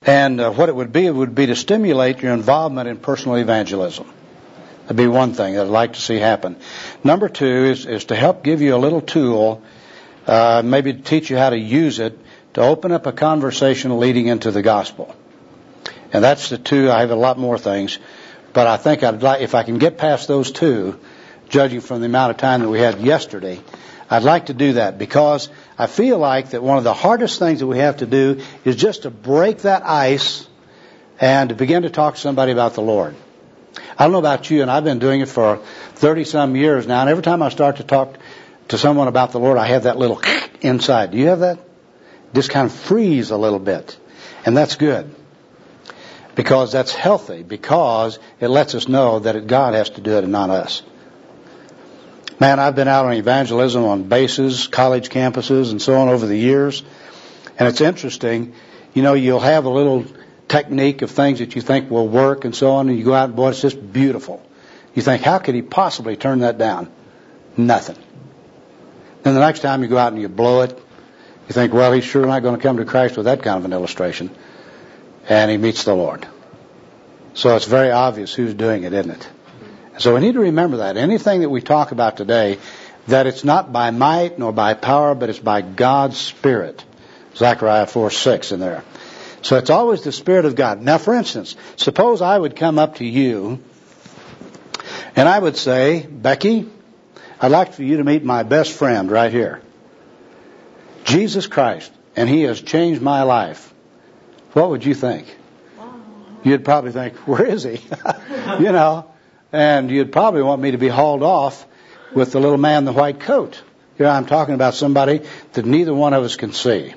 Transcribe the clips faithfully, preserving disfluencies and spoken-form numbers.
And uh, what it would be, it would be to stimulate your involvement in personal evangelism. That'd be one thing that I'd like to see happen. Number two is, is to help give you a little tool, uh, maybe to teach you how to use it to open up a conversation leading into the gospel. And that's the two. I have a lot more things, but I think I'd like, if I can get past those two, judging from the amount of time that we had yesterday, I'd like to do that, because I feel like that one of the hardest things that we have to do is just to break that ice and to begin to talk to somebody about the Lord. I don't know about you, and I've been doing it for thirty-some years now, and every time I start to talk to someone about the Lord, I have that little inside. Do you have that? Just kind of freeze a little bit. And that's good, because that's healthy, because it lets us know that God has to do it and not us. Man, I've been out on evangelism on bases, college campuses, and so on over the years. And it's interesting. You know, you'll have a little technique of things that you think will work and so on, and you go out and, boy, it's just beautiful. You think, how could he possibly turn that down? Nothing. Then the next time you go out and you blow it, you think, well, he's sure not going to come to Christ with that kind of an illustration. And he meets the Lord. So it's very obvious who's doing it, isn't it? So we need to remember that. Anything that we talk about today, that it's not by might nor by power, but it's by God's Spirit. Zechariah four six in there. So it's always the Spirit of God. Now, for instance, suppose I would come up to you and I would say, Becky, I'd like for you to meet my best friend right here, Jesus Christ, and he has changed my life. What would you think? You'd probably think, where is he? You know, and you'd probably want me to be hauled off with the little man in the white coat. Here I'm talking about somebody that neither one of us can see.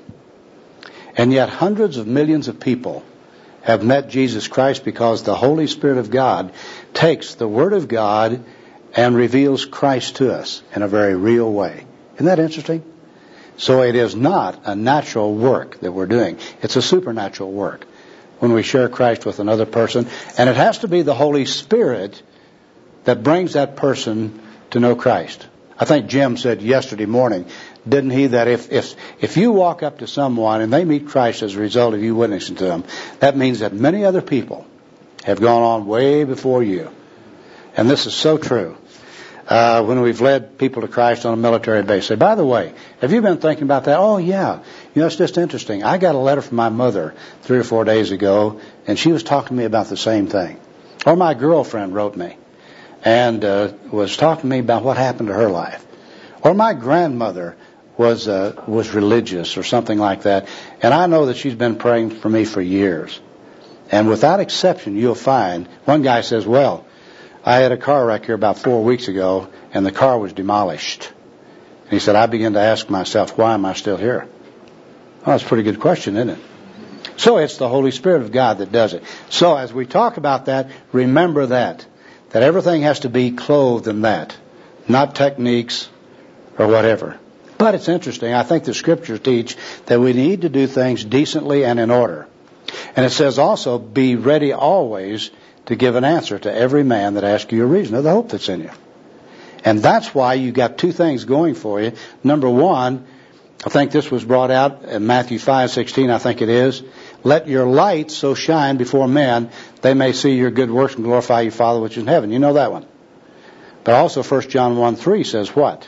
And yet hundreds of millions of people have met Jesus Christ because the Holy Spirit of God takes the Word of God and reveals Christ to us in a very real way. Isn't that interesting? So it is not a natural work that we're doing. It's a supernatural work when we share Christ with another person. And it has to be the Holy Spirit that brings that person to know Christ. I think Jim said yesterday morning, didn't he, that if, if, if you walk up to someone and they meet Christ as a result of you witnessing to them, that means that many other people have gone on way before you. And this is so true. Uh, when we've led people to Christ on a military base. Say, by the way, have you been thinking about that? Oh, yeah. You know, it's just interesting. I got a letter from my mother three or four days ago, and she was talking to me about the same thing. Or my girlfriend wrote me and uh, was talking to me about what happened to her life. Or my grandmother was uh, was religious or something like that, and I know that she's been praying for me for years. And without exception, you'll find, one guy says, well, I had a car wreck here about four weeks ago, and the car was demolished. And he said, I began to ask myself, why am I still here? Well, that's a pretty good question, isn't it? So it's the Holy Spirit of God that does it. So as we talk about that, remember that, that everything has to be clothed in that, not techniques or whatever. But it's interesting. I think the Scriptures teach that we need to do things decently and in order. And it says also, be ready always to give an answer to every man that asks you a reason of the hope that's in you. And that's why you got two things going for you. Number one, I think this was brought out in Matthew five sixteen, I think it is. Let your light so shine before men, they may see your good works and glorify your Father which is in heaven. You know that one. But also First John one three says what?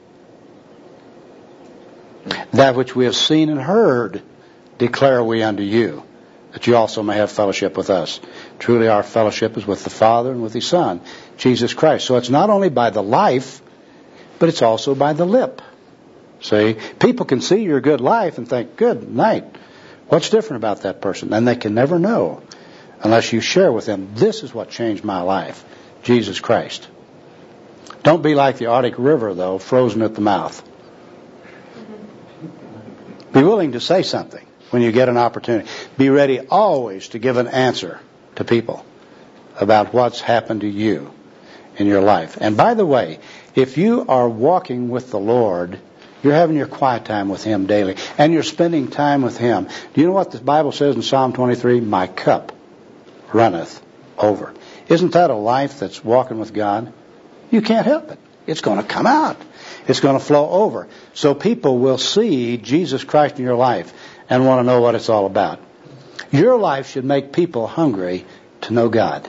That which we have seen and heard declare we unto you, that you also may have fellowship with us. Truly our fellowship is with the Father and with His Son, Jesus Christ. So it's not only by the life, but it's also by the lip. See, people can see your good life and think, good night. What's different about that person? And they can never know unless you share with them, this is what changed my life, Jesus Christ. Don't be like the Arctic River, though, frozen at the mouth. Be willing to say something when you get an opportunity. Be ready always to give an answer to people about what's happened to you in your life. And by the way, if you are walking with the Lord, you're having your quiet time with Him daily, and you're spending time with Him. Do you know what the Bible says in Psalm twenty-three? My cup runneth over. Isn't that a life that's walking with God? You can't help it. It's going to come out. It's going to flow over. So people will see Jesus Christ in your life and want to know what it's all about. Your life should make people hungry to know God.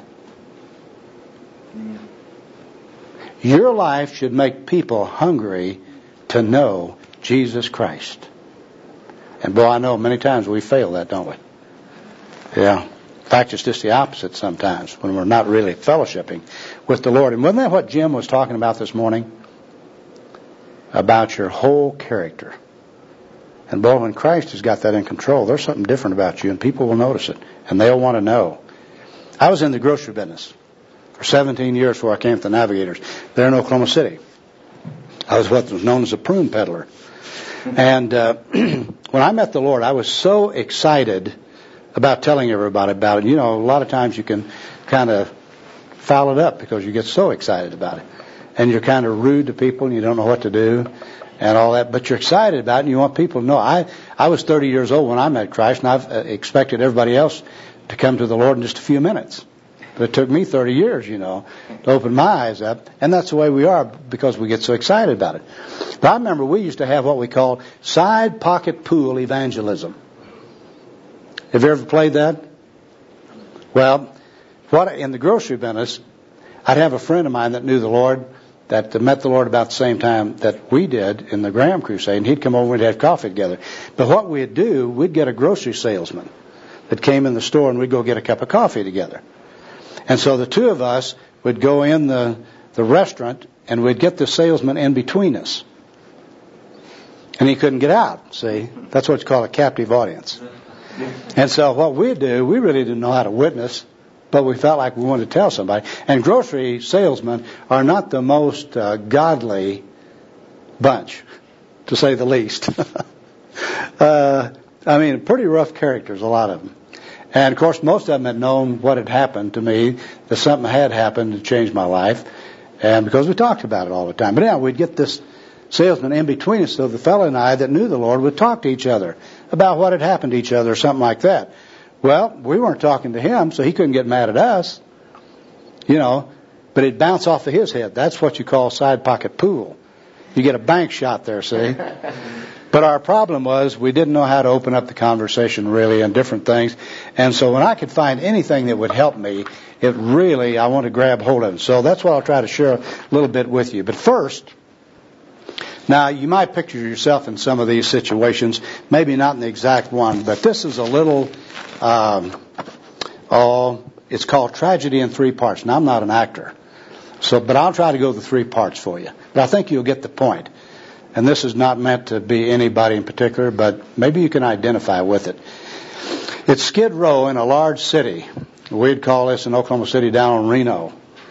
Your life should make people hungry to know Jesus Christ. And boy, I know many times we fail that, don't we? Yeah. In fact, it's just the opposite sometimes when we're not really fellowshipping with the Lord. And wasn't that what Jim was talking about this morning? About your whole character. And boy, when Christ has got that in control, there's something different about you, and people will notice it, and they'll want to know. I was in the grocery business for seventeen years before I came to the Navigators there in Oklahoma City. I was what was known as a prune peddler. And uh, when I met the Lord, I was so excited about telling everybody about it. You know, a lot of times you can kind of foul it up because you get so excited about it. And you're kind of rude to people and you don't know what to do and all that. But you're excited about it and you want people to know. I, I was thirty years old when I met Christ, and I've expected everybody else to come to the Lord in just a few minutes. But it took me thirty years, you know, to open my eyes up. And that's the way we are because we get so excited about it. But I remember we used to have what we called side pocket pool evangelism. Have you ever played that? Well, what in the grocery business, I'd have a friend of mine that knew the Lord, that met the Lord about the same time that we did in the Graham Crusade, and he'd come over and we'd have coffee together. But what we'd do, we'd get a grocery salesman that came in the store, and we'd go get a cup of coffee together. And so the two of us would go in the, the restaurant, and we'd get the salesman in between us. And he couldn't get out, see? That's what's called a captive audience. And so what we'd do, we really didn't know how to witness, but we felt like we wanted to tell somebody. And grocery salesmen are not the most uh, godly bunch, to say the least. uh, I mean, pretty rough characters, a lot of them. And, of course, most of them had known what had happened to me, that something had happened to change my life, and because we talked about it all the time. But yeah, we'd get this salesman in between us, so the fellow and I that knew the Lord would talk to each other about what had happened to each other or something like that. Well, we weren't talking to him, so he couldn't get mad at us, you know, but it'd bounce off of his head. That's what you call side pocket pool. You get a bank shot there, see? But our problem was we didn't know how to open up the conversation really and different things. And so when I could find anything that would help me, it really, I want to grab hold of it. So that's what I'll try to share a little bit with you. But first, now you might picture yourself in some of these situations, maybe not in the exact one, but this is a little, um, oh, it's called Tragedy in Three Parts. Now I'm not an actor, so but I'll try to go the three parts for you. But I think you'll get the point. And this is not meant to be anybody in particular, but maybe you can identify with it. It's Skid Row in a large city. We'd call this in Oklahoma City down on Reno,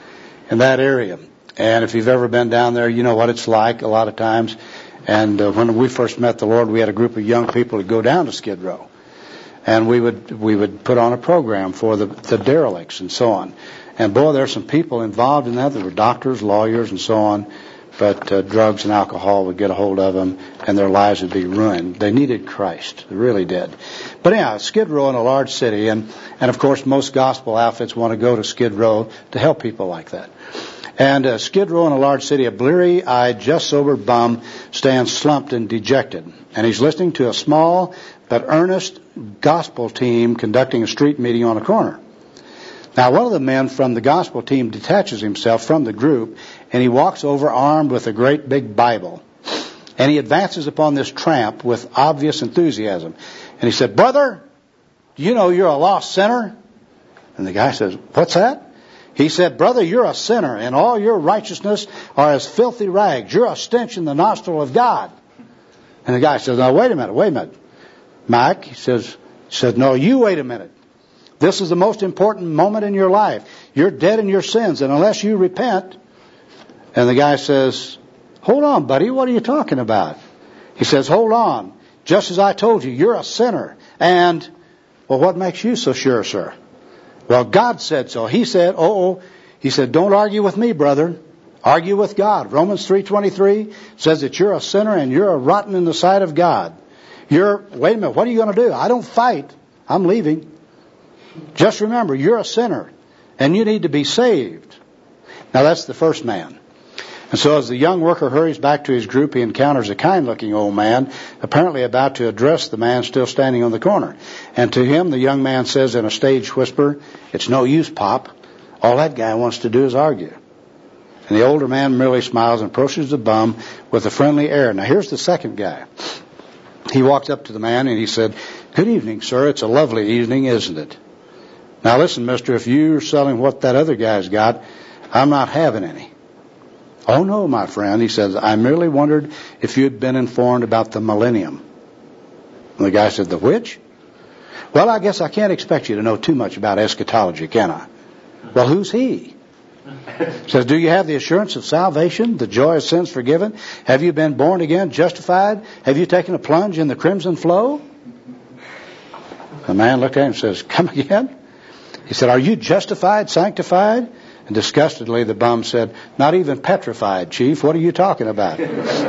in that area. And if you've ever been down there, you know what it's like a lot of times. And uh, when we first met the Lord, we had a group of young people who'd go down to Skid Row. And we would we would put on a program for the, the derelicts and so on. And boy, there are some people involved in that. There were doctors, lawyers, and so on. But uh, drugs and alcohol would get a hold of them, and their lives would be ruined. They needed Christ. They really did. But anyhow, Skid Row in a large city, and, and of course most gospel outfits want to go to Skid Row to help people like that. And uh, Skid Row in a large city, a bleary-eyed, just-sober bum stands slumped and dejected. And he's listening to a small but earnest gospel team conducting a street meeting on a corner. Now, one of the men from the gospel team detaches himself from the group, and he walks over armed with a great big Bible. And he advances upon this tramp with obvious enthusiasm. And he said, "Brother, do you know you're a lost sinner?" And the guy says, "What's that?" He said, "Brother, you're a sinner, and all your righteousness are as filthy rags. You're a stench in the nostril of God." And the guy says, "Now, wait a minute, wait a minute. Mike," he says, he says, "No, you wait a minute. This is the most important moment in your life. You're dead in your sins, and unless you repent..." And the guy says, "Hold on, buddy, what are you talking about?" He says, "Hold on. Just as I told you, you're a sinner. And, well, what makes you so sure, sir?" "Well, God said so." He said, oh, he said, "Don't argue with me, brother. Argue with God." Romans three twenty-three says that you're a sinner and you're a rotten in the sight of God. You're, wait a minute, what are you going to do? I don't fight. I'm leaving. Just remember, you're a sinner, and you need to be saved. Now, that's the first man. And so as the young worker hurries back to his group, he encounters a kind-looking old man, apparently about to address the man still standing on the corner. And to him, the young man says in a stage whisper, "It's no use, Pop. All that guy wants to do is argue." And the older man merely smiles and approaches the bum with a friendly air. Now here's the second guy. He walked up to the man and he said, "Good evening, sir. It's a lovely evening, isn't it? Now listen, mister, if you're selling what that other guy's got, I'm not having any." "Oh, no, my friend," he says, "I merely wondered if you'd been informed about the millennium." And the guy said, "The which?" "Well, I guess I can't expect you to know too much about eschatology, can I?" "Well, who's he?" He says, "Do you have the assurance of salvation, the joy of sins forgiven? Have you been born again, justified? Have you taken a plunge in the crimson flow?" The man looked at him and says, "Come again?" He said, "Are you justified, sanctified?" And disgustedly, the bum said, "Not even petrified, Chief. What are you talking about?"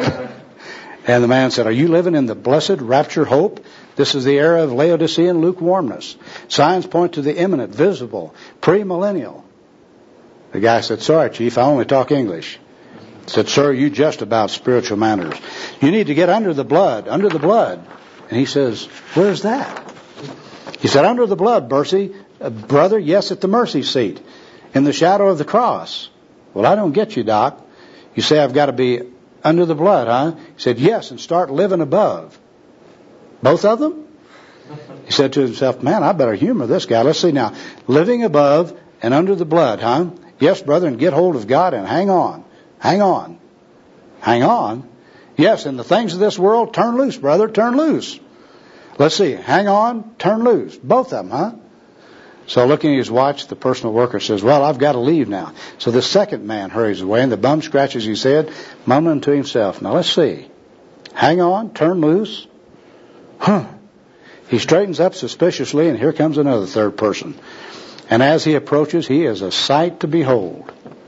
And the man said, "Are you living in the blessed rapture hope? This is the era of Laodicean lukewarmness. Signs point to the imminent, visible, premillennial." The guy said, "Sorry, Chief, I only talk English." He said, "Sir, you just about spiritual manners. You need to get under the blood, under the blood." And he says, "Where's that?" He said, "Under the blood, Bercy, uh, brother, yes, at the mercy seat, in the shadow of the cross." "Well, I don't get you, Doc. You say I've got to be under the blood, huh?" He said, "Yes, and start living above." "Both of them?" He said to himself, "Man, I better humor this guy. Let's see now. Living above and under the blood, huh? Yes, brother, and get hold of God and hang on. Hang on. Hang on? Yes, and the things of this world, turn loose, brother, turn loose. Let's see. Hang on, turn loose. Both of them, huh?" So looking at his watch, the personal worker says, "Well, I've got to leave now." So the second man hurries away, and the bum scratches his head, mumbling to himself. Now let's see. Hang on, turn loose. Huh. He straightens up suspiciously, and here comes another third person. And as he approaches, he is a sight to behold.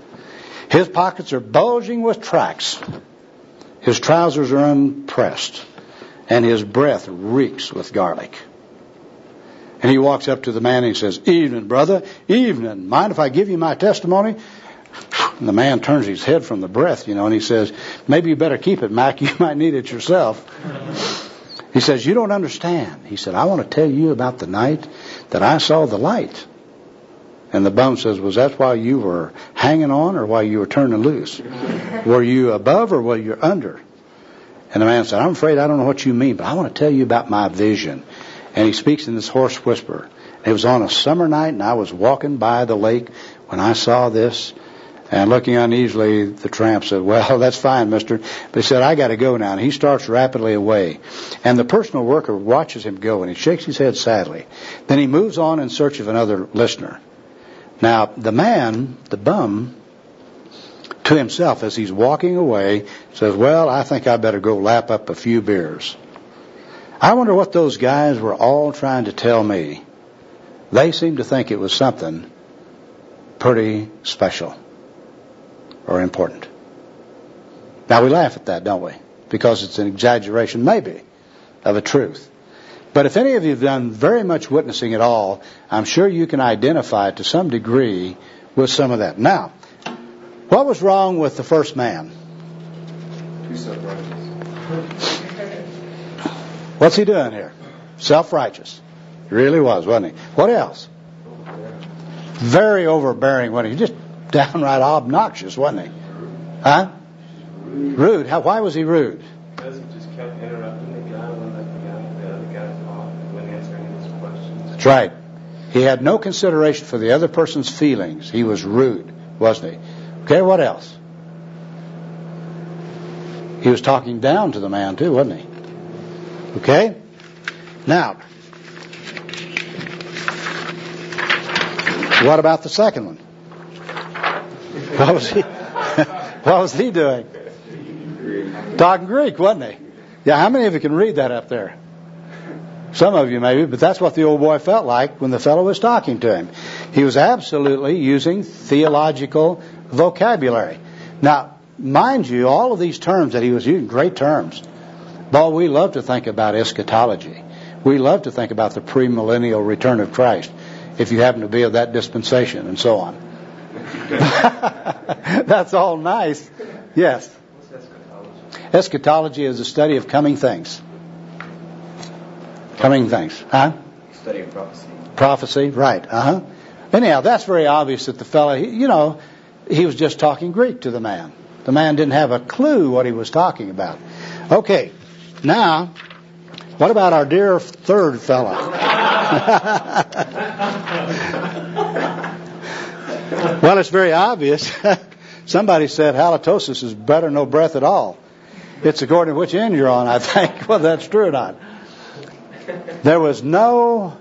His pockets are bulging with tracts. His trousers are unpressed, and his breath reeks with garlic. And he walks up to the man and he says, "Evening, brother, evening. Mind if I give you my testimony?" And the man turns his head from the breath, you know, and he says, "Maybe you better keep it, Mac. You might need it yourself." He says, "You don't understand." He said, "I want to tell you about the night that I saw the light." And the bum says, "Was that while you were hanging on or while you were turning loose? Were you above or were you under?" And the man said, "I'm afraid I don't know what you mean, but I want to tell you about my vision." And he speaks in this hoarse whisper. It was on a summer night, and I was walking by the lake when I saw this. And looking uneasily, the tramp said, "Well, that's fine, mister." But he said, "I got to go now." And he starts rapidly away. And the personal worker watches him go, and he shakes his head sadly. Then he moves on in search of another listener. Now, the man, the bum, to himself as he's walking away, says, "Well, I think I better go lap up a few beers. I wonder what those guys were all trying to tell me. They seemed to think it was something pretty special or important." Now, we laugh at that, don't we? Because it's an exaggeration, maybe, of a truth. But if any of you have done very much witnessing at all, I'm sure you can identify to some degree with some of that. Now, what was wrong with the first man? Too self-righteous. What's he doing here? Self-righteous. He really was, wasn't he? What else? Very overbearing, wasn't he? Just downright obnoxious, wasn't he? Huh? Rude. Rude. How, why was he rude? Because he just kept interrupting the guy when the guy, the other guy talked, when answering his questions. That's right. He had no consideration for the other person's feelings. He was rude, wasn't he? Okay, what else? He was talking down to the man too, wasn't he? Okay? Now, what about the second one? What was he what was he doing? Talking Greek, wasn't he? Yeah, how many of you can read that up there? Some of you maybe, but that's what the old boy felt like when the fellow was talking to him. He was absolutely using theological vocabulary. Now, mind you, all of these terms that he was using, great terms. But we love to think about eschatology. We love to think about the premillennial return of Christ, if you happen to be of that dispensation and so on. That's all nice, Yes. What's eschatology? Eschatology is the study of coming things. Coming things. Huh? Study of prophecy. Prophecy, right. Uh-huh. Anyhow, that's very obvious that the fellow, he, you know, he was just talking Greek to the man. The man didn't have a clue what he was talking about. Okay, now, what about our dear third fellow? Well, it's very obvious. Somebody said halitosis is better than no breath at all. It's according to which end you're on, I think, whether that's true or not. There was no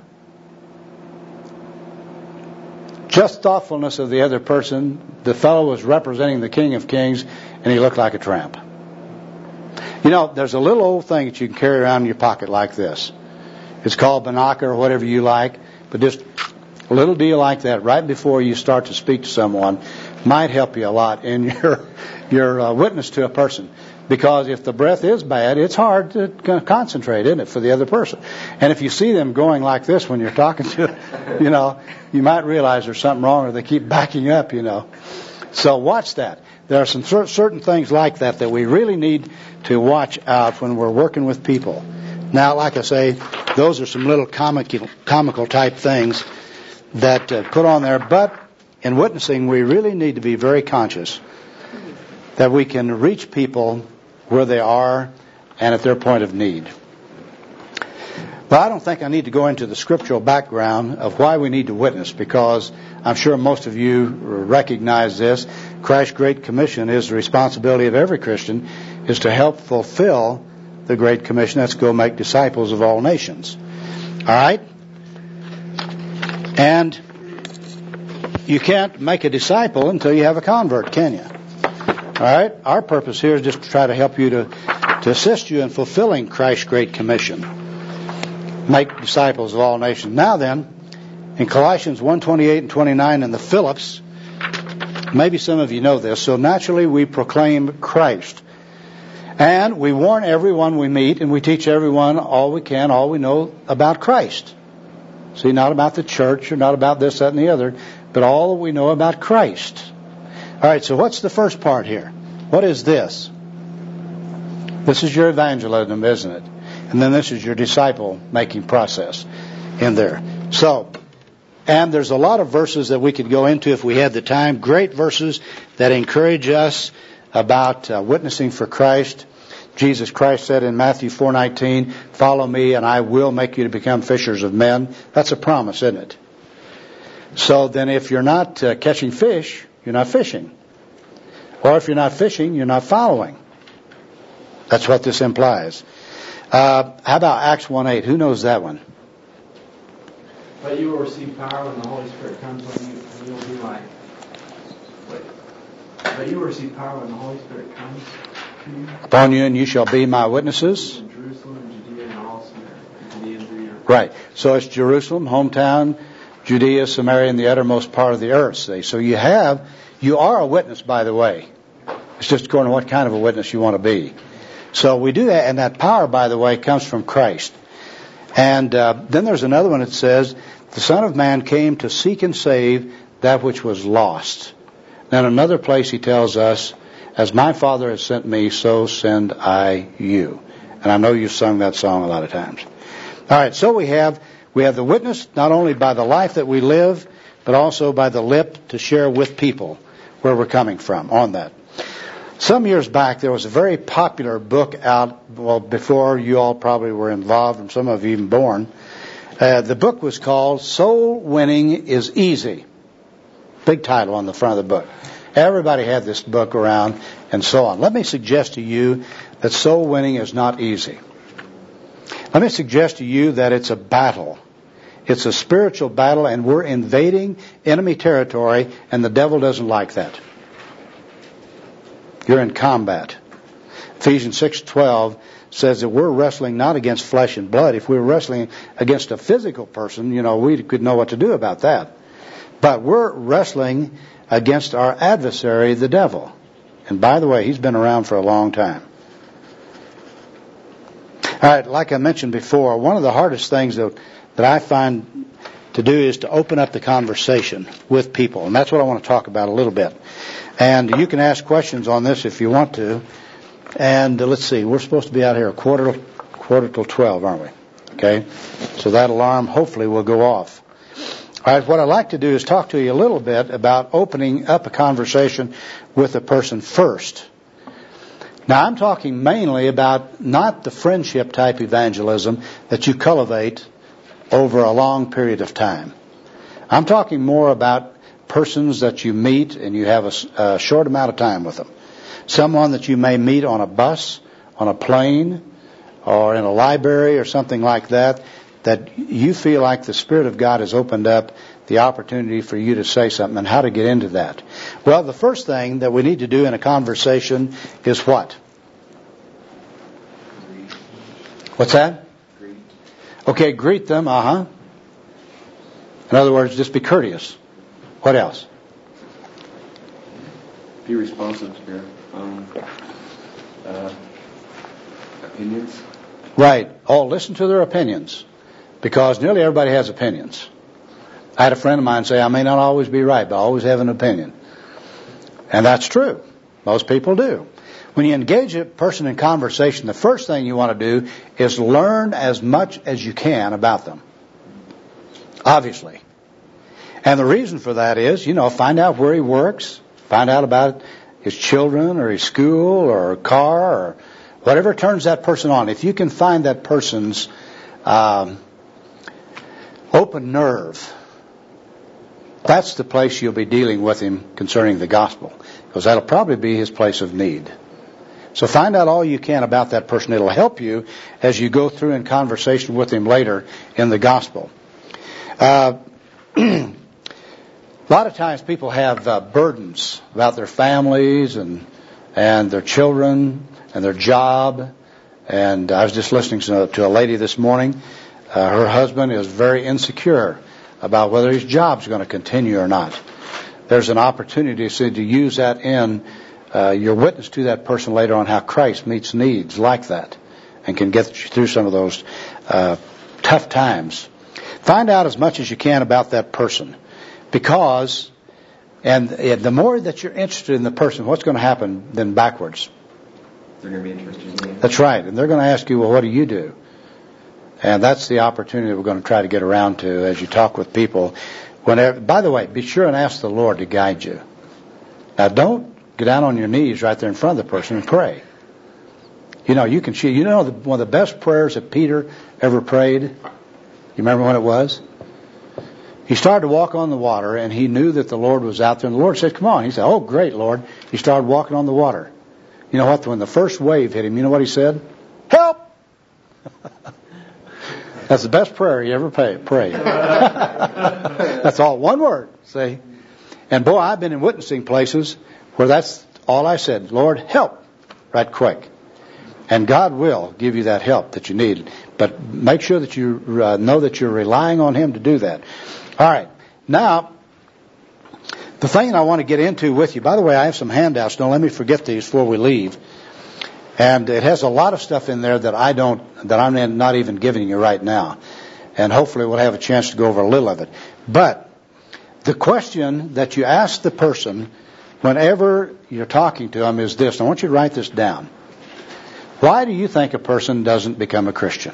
just thoughtfulness of the other person. The fellow was representing the King of Kings, and he looked like a tramp. You know, there's a little old thing that you can carry around in your pocket like this. It's called binocular or whatever you like, but just a little deal like that right before you start to speak to someone might help you a lot in your your uh, witness to a person. Because if the breath is bad, it's hard to concentrate, isn't it, for the other person? And if you see them going like this when you're talking to, you know, you might realize there's something wrong, or they keep backing up, you know. So watch that. There are some certain things like that that we really need to watch out when we're working with people. Now, like I say, those are some little comical, comical type things that uh, put on there. But in witnessing, we really need to be very conscious that we can reach people where they are and at their point of need. But I don't think I need to go into the scriptural background of why we need to witness, because I'm sure most of you recognize this. Christ's Great Commission is the responsibility of every Christian, is to help fulfill the Great Commission. That's go make disciples of all nations. All right? And you can't make a disciple until you have a convert, can you? All right? Our purpose here is just to try to help you to, to assist you in fulfilling Christ's Great Commission. Make disciples of all nations. Now then, in Colossians one twenty-eight and twenty-nine in the Phillips, maybe some of you know this, so naturally we proclaim Christ. And we warn everyone we meet, and we teach everyone all we can, all we know about Christ. See, not about the church, or not about this, that, and the other, but all that we know about Christ. All right, so what's the first part here? What is this? This is your evangelism, isn't it? And then this is your disciple-making process in there. So, and there's a lot of verses that we could go into if we had the time. Great verses that encourage us about uh, witnessing for Christ. Jesus Christ said in Matthew four nineteen, "Follow me and I will make you to become fishers of men." That's a promise, isn't it? So then if you're not uh, catching fish, you're not fishing. Or if you're not fishing, you're not following. That's what this implies. Uh, how about Acts one eight? Who knows that one? But you will receive power when the Holy Spirit comes on you, and you will be my... Wait. But you will receive power when the Holy Spirit comes to you. Upon you, and you shall be my witnesses. In Jerusalem, Judea, and all Samaria. Judea and Judea. Right. So it's Jerusalem, hometown, Judea, Samaria, and the uttermost part of the earth. See? So you have, you are a witness, by the way. It's just according to what kind of a witness you want to be. So we do that, and that power, by the way, comes from Christ. And uh, then there's another one that says, "The Son of Man came to seek and save that which was lost." Then another place he tells us, "As my Father has sent me, so send I you." And I know you've sung that song a lot of times. All right, so we have we have the witness not only by the life that we live, but also by the lip to share with people where we're coming from on that. Some years back, there was a very popular book out, well, before you all probably were involved, and some of you even born. Uh, the book was called "Soul Winning is Easy." Big title on the front of the book. Everybody had this book around, and so on. Let me suggest to you that soul winning is not easy. Let me suggest to you that it's a battle. It's a spiritual battle, and we're invading enemy territory, and the devil doesn't like that. You're in combat. Ephesians six twelve says that we're wrestling not against flesh and blood. If we were wrestling against a physical person, you know, we could know what to do about that. But we're wrestling against our adversary, the devil. And by the way, he's been around for a long time. All right, like I mentioned before, one of the hardest things that, that I find to do is to open up the conversation with people. And that's what I want to talk about a little bit. And you can ask questions on this if you want to. And uh, let's see, we're supposed to be out here a quarter, quarter till twelve, aren't we? Okay? So that alarm hopefully will go off. All right, what I'd like to do is talk to you a little bit about opening up a conversation with a person first. Now, I'm talking mainly about not the friendship type evangelism that you cultivate over a long period of time. I'm talking more about persons that you meet and you have a, a short amount of time with them. Someone that you may meet on a bus, on a plane, or in a library or something like that, that you feel like the Spirit of God has opened up the opportunity for you to say something, and how to get into that. Well, the first thing that we need to do in a conversation is what? What's that? Greet. Okay, greet them, uh-huh. In other words, just be courteous. What else? Be responsive to their um, uh, opinions. Right. Oh, listen to their opinions. Because nearly everybody has opinions. I had a friend of mine say, I may not always be right, but I always have an opinion. And that's true. Most people do. When you engage a person in conversation, the first thing you want to do is learn as much as you can about them. Obviously. And the reason for that is, you know, find out where he works, find out about his children or his school or car or whatever turns that person on. If you can find that person's um, open nerve, that's the place you'll be dealing with him concerning the gospel, because that'll probably be his place of need. So find out all you can about that person. It'll help you as you go through in conversation with him later in the gospel. Uh, a lot of times people have uh, burdens about their families and and their children and their job. And I was just listening to, to a lady this morning. Uh, her husband is very insecure about whether his job's going to continue or not. There's an opportunity so, to use that in uh, your witness to that person later on, how Christ meets needs like that and can get you through some of those uh, tough times. Find out as much as you can about that person, because and the more that you're interested in the person, what's going to happen then backwards? They're going to be interested in you. That's right. And they're going to ask you, well, what do you do? And that's the opportunity we're going to try to get around to as you talk with people. Whenever, by the way, be sure and ask the Lord to guide you. Now, don't get down on your knees right there in front of the person and pray. You know, you can see, you know, the, one of the best prayers that Peter ever prayed, you remember when it was? He started to walk on the water, and he knew that the Lord was out there, and the Lord said, come on. He said, oh, great, Lord. He started walking on the water. You know what? When the first wave hit him, you know what he said? Help! That's the best prayer he ever pay, prayed. That's all one word, see? And boy, I've been in witnessing places where that's all I said. Lord, help, right quick. And God will give you that help that you need. But make sure that you uh, know that you're relying on Him to do that. All right. Now, the thing I want to get into with you, by the way, I have some handouts. Don't let me forget these before we leave. And it has a lot of stuff in there that I don't, that I'm not even giving you right now. And hopefully we'll have a chance to go over a little of it. But the question that you ask the person whenever you're talking to them is this. I want you to write this down. Why do you think a person doesn't become a Christian?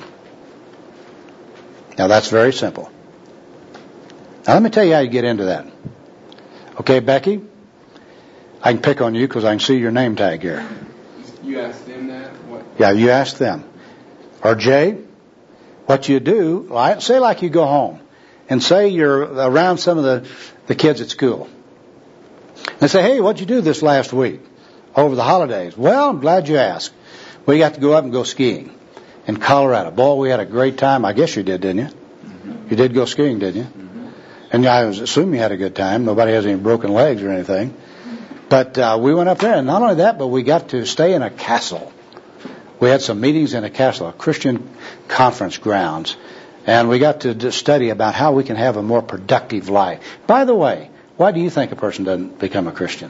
Now that's very simple. Now let me tell you how you get into that. Okay, Becky? I can pick on you because I can see your name tag here. You asked them that? What? Yeah, you ask them. Or Jay, what you do, say like you go home and say you're around some of the, the kids at school. And say, hey, what'd you do this last week over the holidays? Well, I'm glad you asked. We got to go up and go skiing in Colorado. Boy, we had a great time. I guess you did, didn't you? Mm-hmm. You did go skiing, didn't you? Mm-hmm. And I assume you had a good time. Nobody has any broken legs or anything. But uh, we went up there, and not only that, but we got to stay in a castle. We had some meetings in a castle, a Christian conference grounds, and we got to study about how we can have a more productive life. By the way, why do you think a person doesn't become a Christian?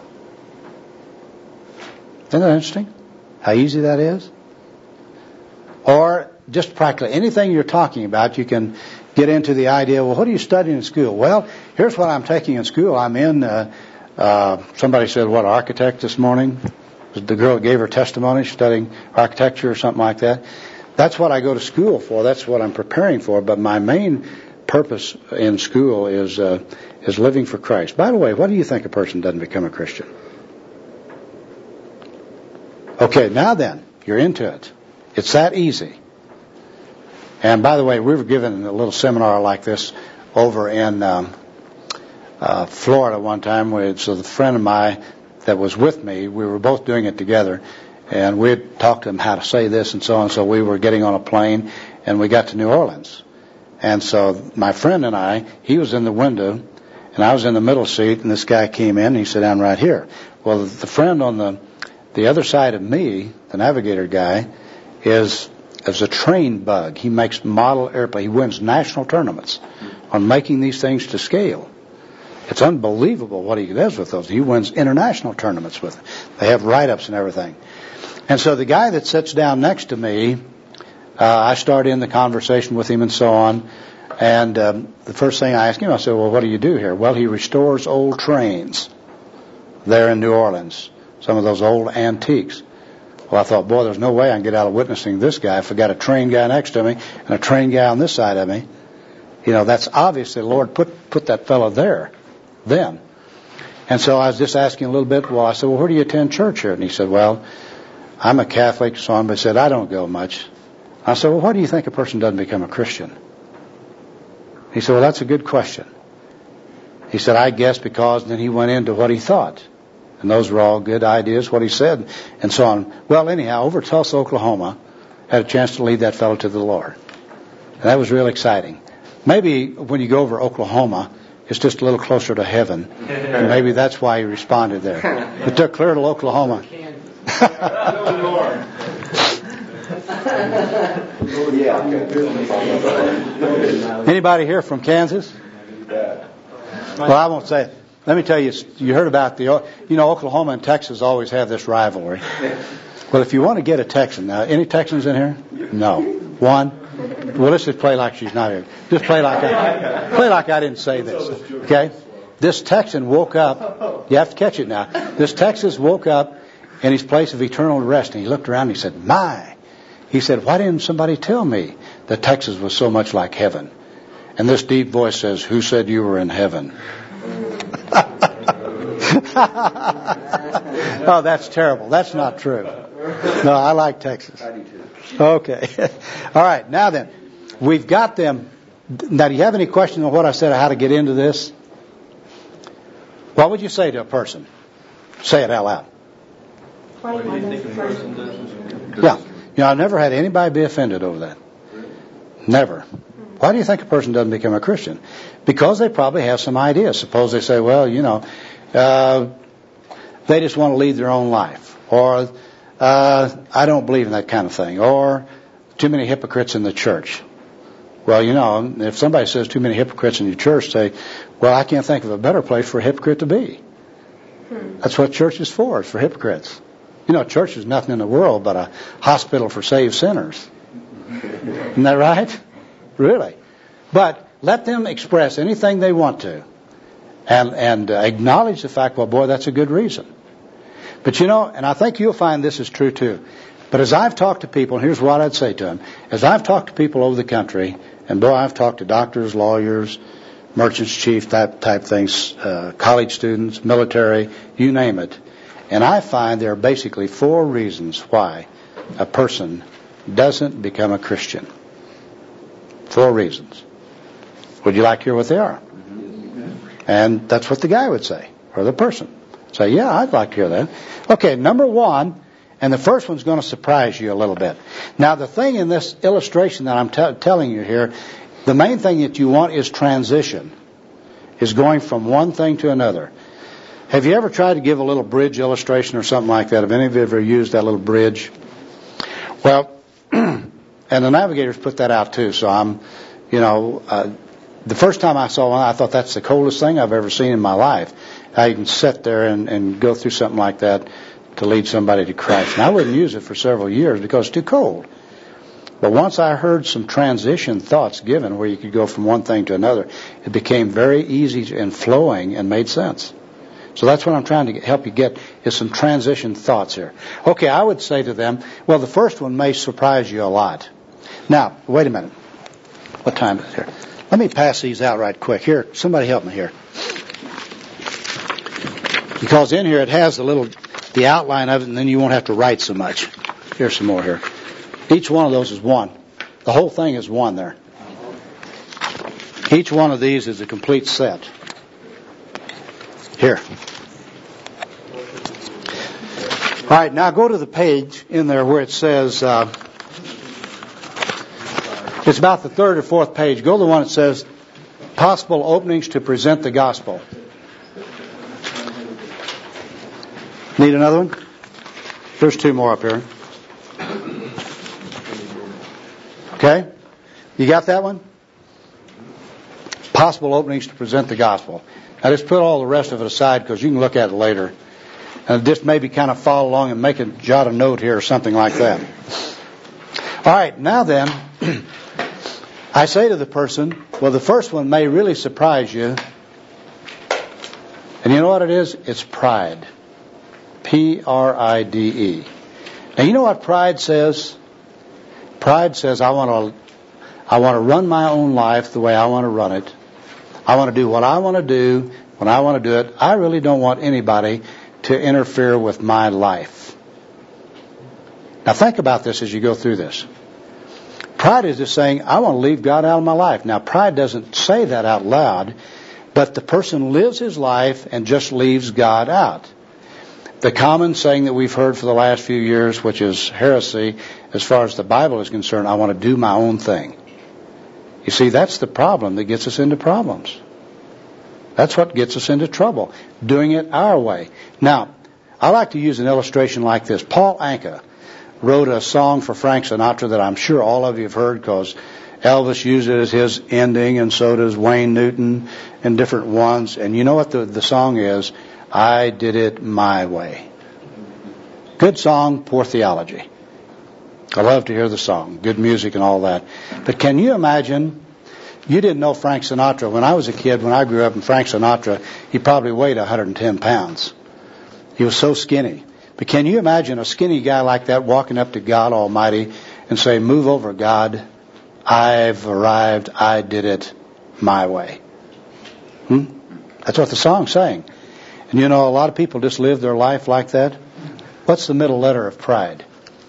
Isn't that interesting? How easy that is? Or just practically anything you're talking about, you can get into the idea, well, what are you studying in school? Well, here's what I'm taking in school. I'm in, uh, uh, somebody said, what, architect this morning? The girl gave her testimony, studying architecture or something like that. That's what I go to school for. That's what I'm preparing for. But my main purpose in school is uh, is living for Christ. By the way, what do you think a person doesn't become a Christian? Okay, now then, you're into it. It's that easy. And by the way, we were given a little seminar like this over in um, uh, Florida one time. Where, so the friend of mine that was with me, we were both doing it together, and we had talked to him how to say this and so on. So we were getting on a plane, and we got to New Orleans. And so my friend and I, he was in the window, and I was in the middle seat, and this guy came in, and he sat down right here. Well, the friend on the the other side of me, the navigator guy, is is a train bug. He makes model airplane. He wins national tournaments on making these things to scale. It's unbelievable what he does with those. He wins international tournaments with them. They have write-ups and everything. And so the guy that sits down next to me, uh, I start in the conversation with him and so on. And um, the first thing I ask him, I said, well, what do you do here? Well, he restores old trains there in New Orleans, some of those old antiques. Well, I thought, boy, there's no way I can get out of witnessing this guy if I got a train guy next to me and a train guy on this side of me. You know, that's obviously the Lord put put that fellow there then. And so I was just asking a little bit. Well, I said, well, where do you attend church here? And he said, well, I'm a Catholic, so on, but he said, I don't go much. I said, well, why do you think a person doesn't become a Christian? He said, well, that's a good question. He said, I guess because, and then he went into what he thought. And those were all good ideas, what he said, and so on. Well, anyhow, over at Tulsa, Oklahoma, had a chance to lead that fellow to the Lord. And that was real exciting. Maybe when you go over Oklahoma, it's just a little closer to heaven. And maybe that's why he responded there. It took clear to Oklahoma. Anybody here from Kansas? Well, I won't say it. Let me tell you, you heard about the, you know, Oklahoma and Texas always have this rivalry. Well, if you want to get a Texan, now, any Texans in here? No. One? Well, let's just play like she's not here. Just play like I, play like I didn't say this. Okay? This Texan woke up. You have to catch it now. This Texan woke up in his place of eternal rest, and he looked around and he said, my. He said, why didn't somebody tell me that Texas was so much like heaven? And this deep voice says, who said you were in heaven? Oh, that's terrible. That's not true. No, I like Texas. I do too. Okay. All right. Now then, we've got them. Now, do you have any questions on what I said or how to get into this? What would you say to a person? Say it out loud. Why do you think a person doesn't? Yeah. You know, I've never had anybody be offended over that. Never. Why do you think a person doesn't become a Christian? Because they probably have some ideas. Suppose they say, well, you know, uh, they just want to lead their own life. Or, uh, I don't believe in that kind of thing. Or, too many hypocrites in the church. Well, you know, if somebody says too many hypocrites in your church, say, well, I can't think of a better place for a hypocrite to be. Hmm. That's what church is for. It's for hypocrites. You know, church is nothing in the world but a hospital for saved sinners. Isn't that right? Really. But let them express anything they want to. And, and uh, acknowledge the fact, well, boy, that's a good reason. But you know, and I think you'll find this is true too. But as I've talked to people, and here's what I'd say to them. As I've talked to people over the country, and boy, I've talked to doctors, lawyers, merchants, chiefs, that type things, uh, college students, military, you name it. And I find there are basically four reasons why a person doesn't become a Christian. Four reasons. Would you like to hear what they are? And that's what the guy would say, or the person. Say, yeah, I'd like to hear that. Okay, number one, and the first one's going to surprise you a little bit. Now, the thing in this illustration that I'm t- telling you here, the main thing that you want is transition, is going from one thing to another. Have you ever tried to give a little bridge illustration or something like that? Have any of you ever used that little bridge? Well, and the navigators put that out too, so I'm, you know, uh, the first time I saw one, I thought that's the coldest thing I've ever seen in my life. How you can sit there and, and go through something like that to lead somebody to Christ. And I wouldn't use it for several years because it's too cold. But once I heard some transition thoughts given where you could go from one thing to another, it became very easy and flowing and made sense. So that's what I'm trying to get, help you get, is some transition thoughts here. Okay, I would say to them, well, the first one may surprise you a lot. Now, wait a minute. What time is it here? Let me pass these out right quick. Here, somebody help me here. Because in here it has the little, the outline of it, and then you won't have to write so much. Here's some more here. Each one of those is one. The whole thing is one there. Each one of these is a complete set. Here. All right, now go to the page in there where it says, uh, it's about the third or fourth page. Go to the one that says, possible openings to present the gospel. Need another one? There's two more up here. Okay? You got that one? Possible openings to present the gospel. Now just put all the rest of it aside because you can look at it later. And just maybe kind of follow along and make a jot a note here or something like that. All right, now then, I say to the person, well, the first one may really surprise you. And you know what it is? It's pride. P R I D E. Now you know what pride says? Pride says, I want to I want to run my own life the way I want to run it. I want to do what I want to do when I want to do it. I really don't want anybody to interfere with my life. Now think about this as you go through this. Pride is just saying, I want to leave God out of my life. Now pride doesn't say that out loud, but the person lives his life and just leaves God out. The common saying that we've heard for the last few years, which is heresy, as far as the Bible is concerned, I want to do my own thing. You see, that's the problem that gets us into problems. That's what gets us into trouble, doing it our way. Now, I like to use an illustration like this. Paul Anka wrote a song for Frank Sinatra that I'm sure all of you have heard because Elvis used it as his ending, and so does Wayne Newton and different ones. And you know what the, the song is? I did it my way. Good song, poor theology. I love to hear the song, good music and all that. But can you imagine, you didn't know Frank Sinatra. When I was a kid, when I grew up, and Frank Sinatra, he probably weighed one hundred ten pounds. He was so skinny. But can you imagine a skinny guy like that walking up to God Almighty and say, move over, God, I've arrived, I did it my way. Hmm? That's what the song's saying. And you know, a lot of people just live their life like that. What's the middle letter of pride?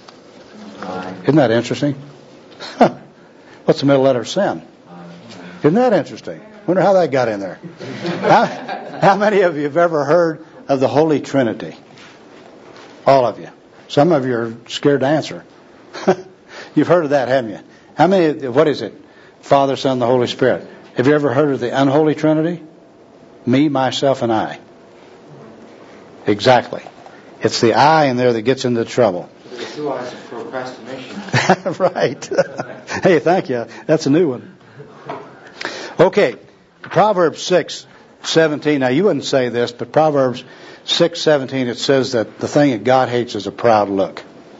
Isn't that interesting? What's the middle letter of sin? Isn't that interesting? Wonder how that got in there. How, how many of you have ever heard of the Holy Trinity? All of you. Some of you are scared to answer. You've heard of that, haven't you? How many, what is it? Father, Son, the Holy Spirit. Have you ever heard of the unholy Trinity? Me, myself, and I. Exactly. It's the I in there that gets into trouble. The two eyes of procrastination. Right. Hey, thank you. That's a new one. Okay. Proverbs six seventeen. Now, you wouldn't say this, but Proverbs six seventeen, it says that the thing that God hates is a proud look.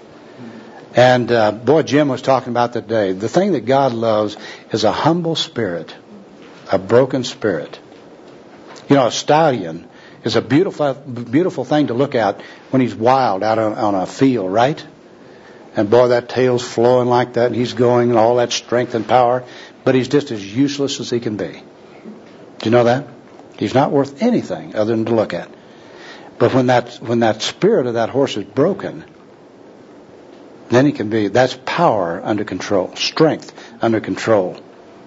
And, uh, boy, Jim was talking about that day. The thing that God loves is a humble spirit, a broken spirit. You know, a stallion is a beautiful, beautiful thing to look at when he's wild out on, on a field, right? And boy, that tail's flowing like that, and he's going, and all that strength and power, but he's just as useless as he can be. Do you know that? He's not worth anything other than to look at. But when that when that spirit of that horse is broken, then he can be, that's power under control, strength under control.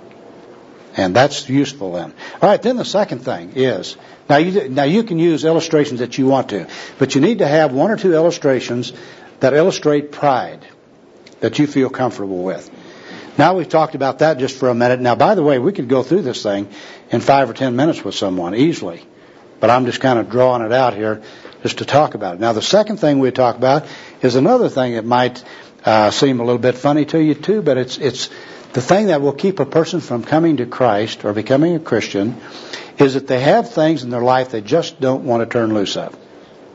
And that's useful then. All right, then the second thing is, now you, now you can use illustrations that you want to, but you need to have one or two illustrations that illustrate pride that you feel comfortable with. Now we've talked about that just for a minute. Now, by the way, we could go through this thing in five or ten minutes with someone easily, but I'm just kind of drawing it out here just to talk about it. Now, the second thing we talk about is another thing that might uh, seem a little bit funny to you too, but it's it's the thing that will keep a person from coming to Christ or becoming a Christian is that they have things in their life they just don't want to turn loose of.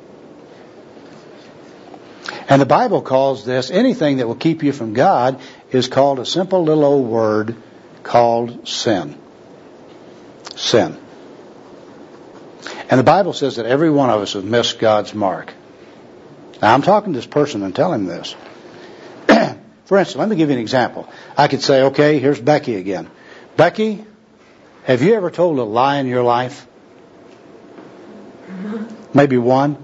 And the Bible calls this, anything that will keep you from God is called a simple little old word called sin. Sin. And the Bible says that every one of us has missed God's mark. Now, I'm talking to this person and telling him this. For instance, let me give you an example. I could say, okay, here's Becky again. Becky, have you ever told a lie in your life? Maybe one?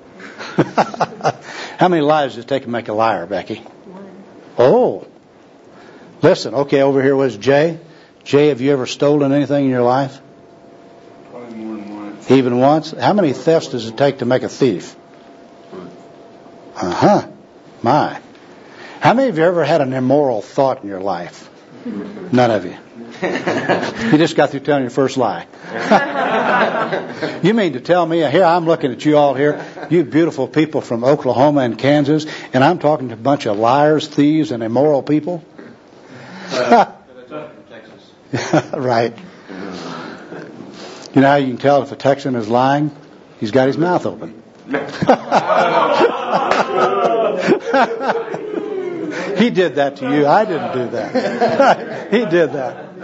How many lives does it take to make a liar, Becky? One. Oh. Listen, okay, over here was Jay. Jay, have you ever stolen anything in your life? Probably more than once. Even once? How many thefts does it take to make a thief? Uh-huh. My. How many of you ever had an immoral thought in your life? None of you. You just got through telling your first lie. You mean to tell me, here I'm looking at you all here, you beautiful people from Oklahoma and Kansas, and I'm talking to a bunch of liars, thieves, and immoral people? Right. You know how you can tell if a Texan is lying? He's got his mouth open. He did that to you. I didn't do that. He did that.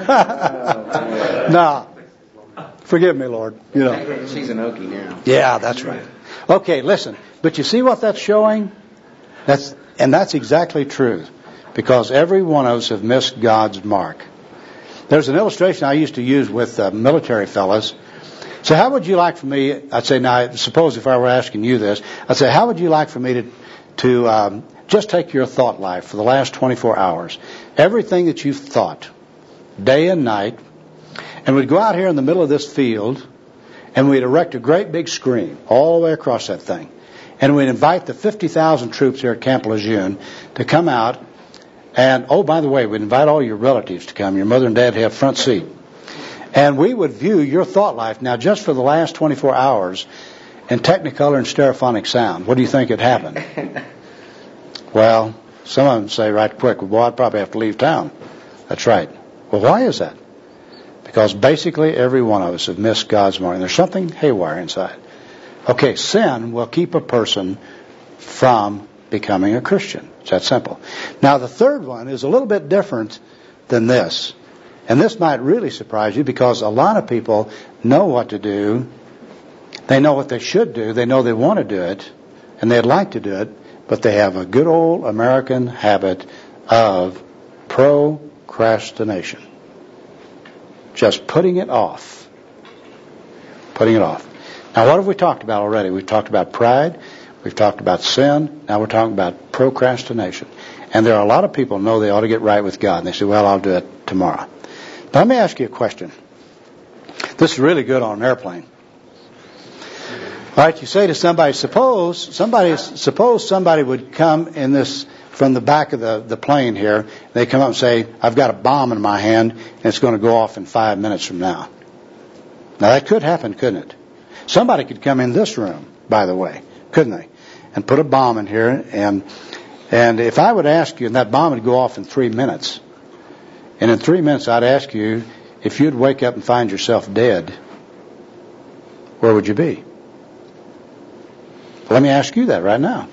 No. Forgive me, Lord. You know. She's an Okie now. Yeah, that's right. Okay, listen. But you see what that's showing? That's and that's exactly true. Because every one of us have missed God's mark. There's an illustration I used to use with uh, military fellas. So how would you like for me, I'd say, now, suppose if I were asking you this, I'd say, how would you like for me to, to um, just take your thought life for the last twenty-four hours, everything that you've thought, day and night, and we'd go out here in the middle of this field, and we'd erect a great big screen all the way across that thing. And we'd invite the fifty thousand troops here at Camp Lejeune to come out. And, oh, by the way, we'd invite all your relatives to come. Your mother and dad have front seat. And we would view your thought life now just for the last twenty-four hours in Technicolor and stereophonic sound. What do you think had happened? Well, some of them say right quick, well, boy, I'd probably have to leave town. That's right. Well, why is that? Because basically every one of us have missed God's mark. And there's something haywire inside. Okay, sin will keep a person from becoming a Christian. It's that simple. Now, the third one is a little bit different than this. And this might really surprise you because a lot of people know what to do. They know what they should do. They know they want to do it. And they'd like to do it. But they have a good old American habit of procrastination. Just putting it off. Putting it off. Now, what have we talked about already? We've talked about pride. We've talked about sin. Now we're talking about procrastination. And there are a lot of people who know they ought to get right with God. And they say, well, I'll do it tomorrow. Now, let me ask you a question. This is really good on an airplane. All right, you say to somebody, suppose somebody suppose somebody would come in this from the back of the, the plane here. They come up and say, I've got a bomb in my hand, and it's going to go off in five minutes from now. Now, that could happen, couldn't it? Somebody could come in this room, by the way, couldn't they? And put a bomb in here, and and if I would ask you, and that bomb would go off in three minutes, and in three minutes I'd ask you, if you'd wake up and find yourself dead, where would you be? Let me ask you that right now.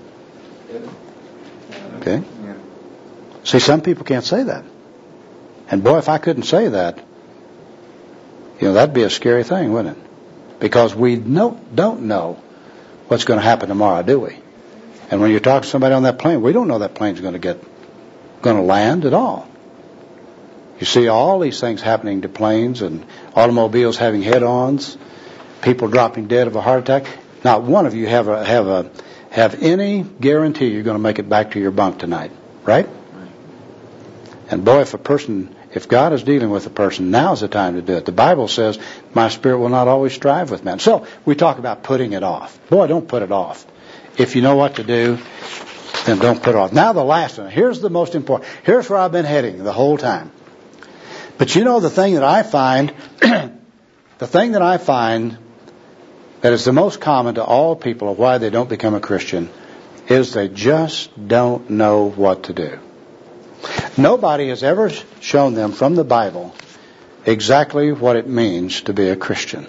Okay? See, some people can't say that. And boy, if I couldn't say that, you know, that'd be a scary thing, wouldn't it? Because we no, don't know what's going to happen tomorrow, do we? And when you talk to somebody on that plane, we don't know that plane's going to get, going to land at all. You see all these things happening to planes and automobiles having head-ons, people dropping dead of a heart attack. Not one of you have a, have a, have any guarantee you're going to make it back to your bunk tonight, right? And boy, if a person, if God is dealing with a person, now's the time to do it. The Bible says, my spirit will not always strive with men. So we talk about putting it off. Boy, don't put it off. If you know what to do, then don't put it off. Now the last one. Here's the most important. Here's where I've been heading the whole time. But you know the thing that I find, the thing that I find that is the most common to all people of why they don't become a Christian is they just don't know what to do. Nobody has ever shown them from the Bible exactly what it means to be a Christian.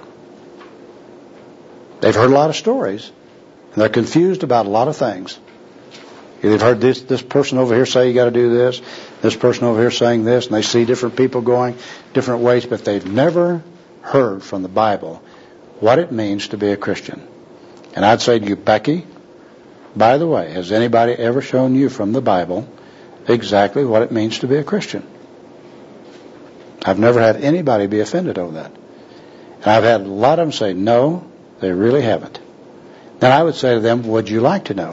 They've heard a lot of stories, and they're confused about a lot of things. They've heard this, this person over here say you got to do this, this person over here saying this, and they see different people going different ways, but they've never heard from the Bible what it means to be a Christian. And I'd say to you, Becky, by the way, has anybody ever shown you from the Bible exactly what it means to be a Christian? I've never had anybody be offended over that. And I've had a lot of them say, no, they really haven't. Then I would say to them, would you like to know?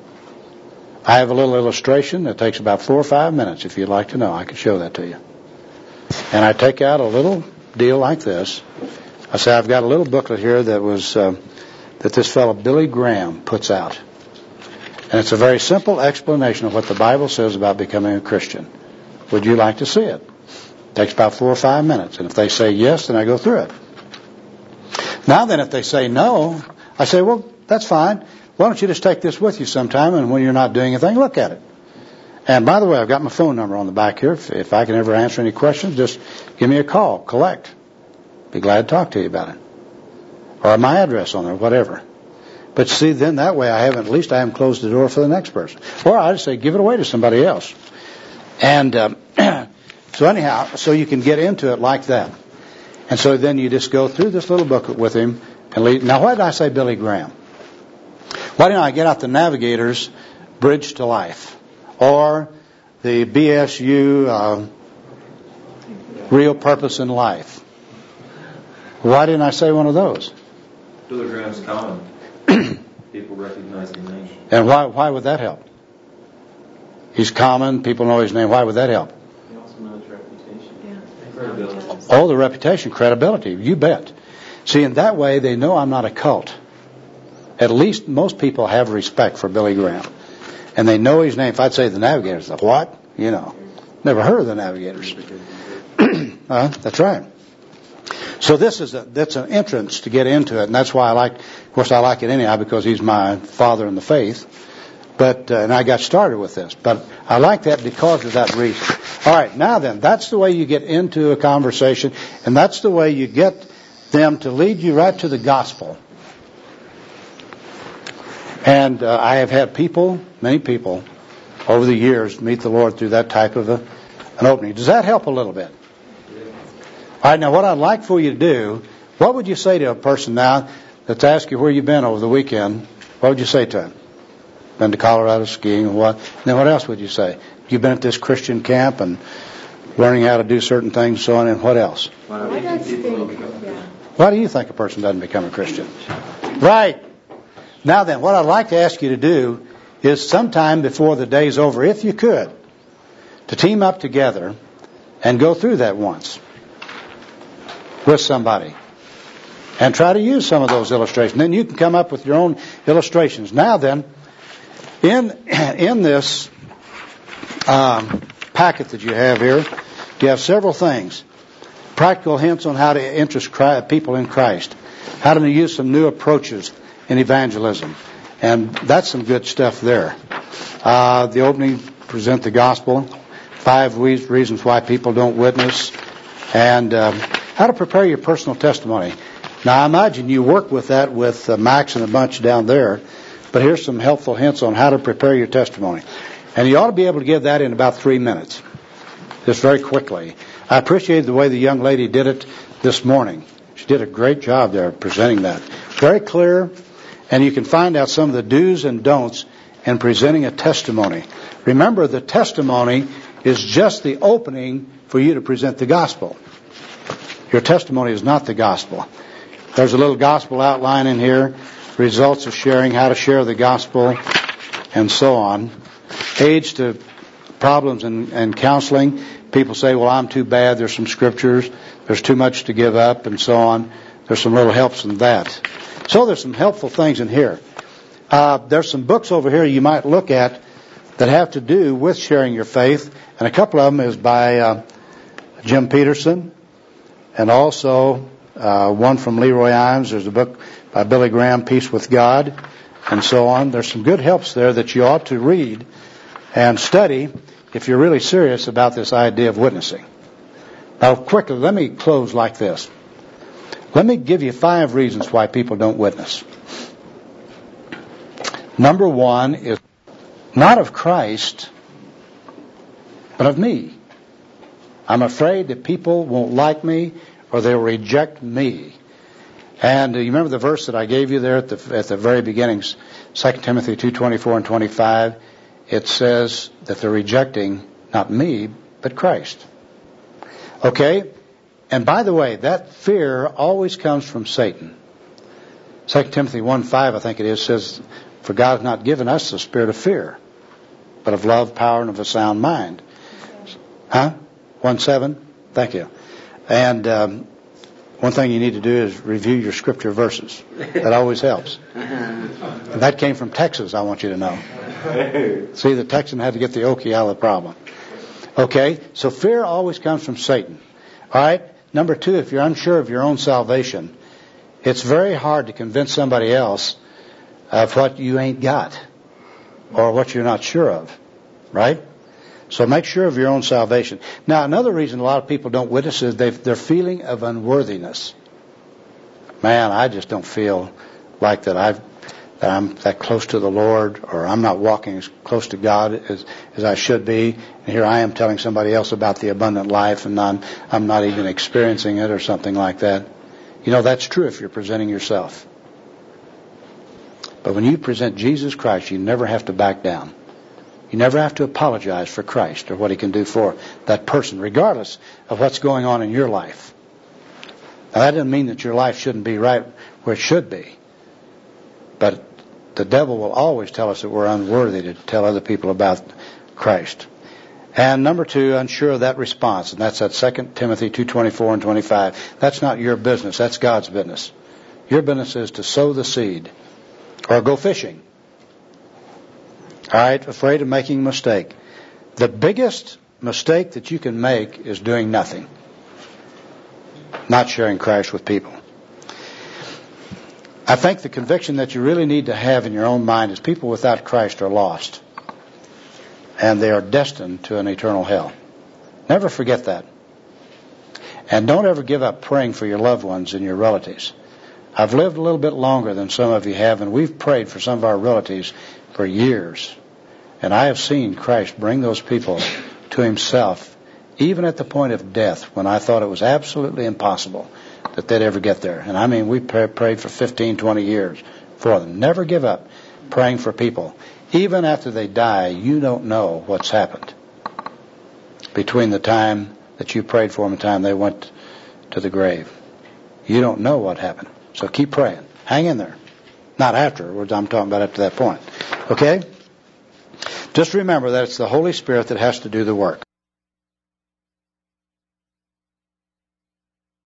I have a little illustration that takes about four or five minutes. If you'd like to know, I can show that to you. And I take out a little deal like this. I say, I've got a little booklet here that was uh, that this fellow Billy Graham puts out. And it's a very simple explanation of what the Bible says about becoming a Christian. Would you like to see it? It takes about four or five minutes. And if they say yes, then I go through it. Now then, if they say no, I say, well, that's fine. Why don't you just take this with you sometime, and when you're not doing anything, look at it. And by the way, I've got my phone number on the back here. If, if I can ever answer any questions, just give me a call. Collect. Be glad to talk to you about it. Or my address on there, whatever. But see, then that way I haven't, at least I haven't closed the door for the next person. Or I just say, give it away to somebody else. And um, so anyhow, so you can get into it like that. And so then you just go through this little booklet with him. And lead. Now, why did I say Billy Graham? Why didn't I get out the Navigator's Bridge to Life? Or the B S U uh, Real Purpose in Life? Why didn't I say one of those? Billy Graham's common. People recognize the name. And why why would that help? He's common. People know his name. Why would that help? He also knows reputation. Yeah. Credibility. Oh, the reputation, credibility. You bet. See, in that way, they know I'm not a cult. At least most people have respect for Billy Graham. And they know his name. If I'd say the Navigators, the what? You know, never heard of the Navigators. uh, that's right. So this is a, that's an entrance to get into it, and that's why I like, of course I like it anyhow because he's my father in the faith. But uh, and I got started with this, but I like that because of that reason. All right, now then, that's the way you get into a conversation, and that's the way you get them to lead you right to the gospel. And uh, I have had people, many people, over the years meet the Lord through that type of a, an opening. Does that help a little bit? All right, now what I'd like for you to do, what would you say to a person now that's asked you where you've been over the weekend? What would you say to him? Been to Colorado skiing or what? And then what else would you say? You've been at this Christian camp and learning how to do certain things, so on, and what else? Why do you think, yeah. Why do you think a person doesn't become a Christian? Right. Now then, what I'd like to ask you to do is sometime before the day's over, if you could, to team up together and go through that once with somebody and try to use some of those illustrations. Then you can come up with your own illustrations. Now then, in in this um, packet that you have here, you have several things. Practical hints on how to interest Christ, people in Christ. How to use some new approaches in evangelism. And that's some good stuff there. Uh, the opening, present the gospel. Five reasons why people don't witness. And um, how to prepare your personal testimony. Now, I imagine you work with that with uh, Max and a bunch down there. But here's some helpful hints on how to prepare your testimony. And you ought to be able to give that in about three minutes. Just very quickly. I appreciated the way the young lady did it this morning. She did a great job there presenting that. Very clear. And you can find out some of the do's and don'ts in presenting a testimony. Remember, the testimony is just the opening for you to present the gospel. Your testimony is not the gospel. There's a little gospel outline in here. Results of sharing, how to share the gospel, and so on. Aids to problems in, in counseling. People say, well, I'm too bad. There's some scriptures. There's too much to give up, and so on. There's some little helps in that. So there's some helpful things in here. Uh, there's some books over here you might look at that have to do with sharing your faith. And a couple of them is by uh, Jim Peterson, and also uh, one from Leroy Imes. There's a book by Billy Graham, Peace with God, and so on. There's some good helps there that you ought to read and study if you're really serious about this idea of witnessing. Now, quickly, let me close like this. Let me give you five reasons why people don't witness. Number one is Not of Christ, but of me. I'm afraid that people won't like me or they'll reject me. And uh, you remember the verse that I gave you there at the at the very beginning, Second Timothy two twenty-four and twenty-five. It says that they're rejecting not me, but Christ. Okay? And by the way, that fear always comes from Satan. Second Timothy one five, I think it is, says, "For God has not given us the spirit of fear, but of love, power, and of a sound mind." Huh? one seven? Thank you. And um, one thing you need to do is review your scripture verses. That always helps. And that came from Texas, I want you to know. See, the Texan had to get the okie out of the problem. Okay, so fear always comes from Satan. All right, number two, if you're unsure of your own salvation, it's very hard to convince somebody else of what you ain't got or what you're not sure of, right? So make sure of your own salvation. Now, another reason a lot of people don't witness is they've, their feeling of unworthiness. Man, I just don't feel like that I've that I'm that close to the Lord, or I'm not walking as close to God as, as I should be. And here I am telling somebody else about the abundant life, and I'm, I'm not even experiencing it or something like that. You know, that's true if you're presenting yourself. But when you present Jesus Christ, you never have to back down. You never have to apologize for Christ or what He can do for that person, regardless of what's going on in your life. Now, that doesn't mean that your life shouldn't be right where it should be. But the devil will always tell us that we're unworthy to tell other people about Christ. And number two, unsure of that response. And that's at Second Timothy two twenty-four and twenty-five. That's not your business. That's God's business. Your business is to sow the seed or go fishing. All right, afraid of making a mistake. The biggest mistake that you can make is doing nothing. Not sharing Christ with people. I think the conviction that you really need to have in your own mind is people without Christ are lost. And they are destined to an eternal hell. Never forget that. And don't ever give up praying for your loved ones and your relatives. I've lived a little bit longer than some of you have, and we've prayed for some of our relatives for years. And I have seen Christ bring those people to Himself, even at the point of death, when I thought it was absolutely impossible that they'd ever get there. And I mean, we prayed for fifteen, twenty years for them. Never give up praying for people. Even after they die, you don't know what's happened between the time that you prayed for them and the time they went to the grave. You don't know what happened. So keep praying. Hang in there. Not afterwards. I'm talking about up to that point. Okay? Just remember that it's the Holy Spirit that has to do the work.